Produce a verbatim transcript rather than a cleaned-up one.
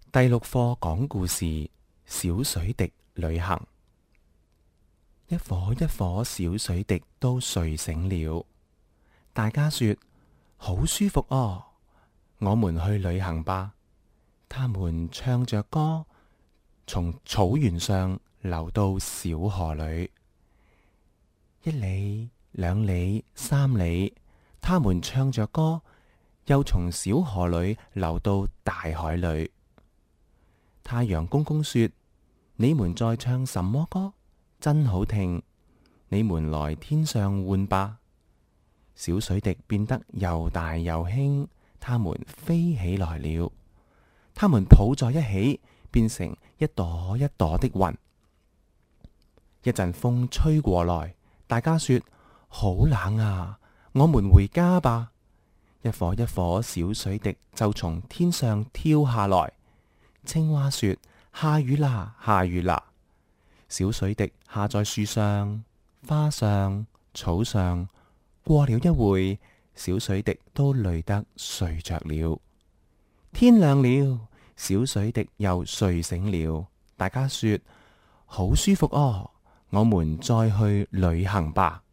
第六課講故事：小水滴旅行。一顆一顆小水滴都睡醒了，大家說好舒服哦，我們去旅行吧。他們唱着歌，從草原上流到小河裏，一里、兩里、三里，他們唱着歌，又從小河裏流到大海裏。太陽公公說：你們在唱什麼歌？真好聽！你們來天上玩吧。小水滴變得又大又輕，它們飛起來了。它們抱在一起，變成一朵一朵的雲。一陣風吹過來，大家說：好冷啊！我們回家吧。一顆一顆小水滴就從天上跳下來。青蛙說：下雨啦，下雨啦！小水滴下在樹上、花上、草上。過了一會，小水滴都累得睡着了。天亮了，小水滴又睡醒了。大家說：好舒服哦，我們再去旅行吧。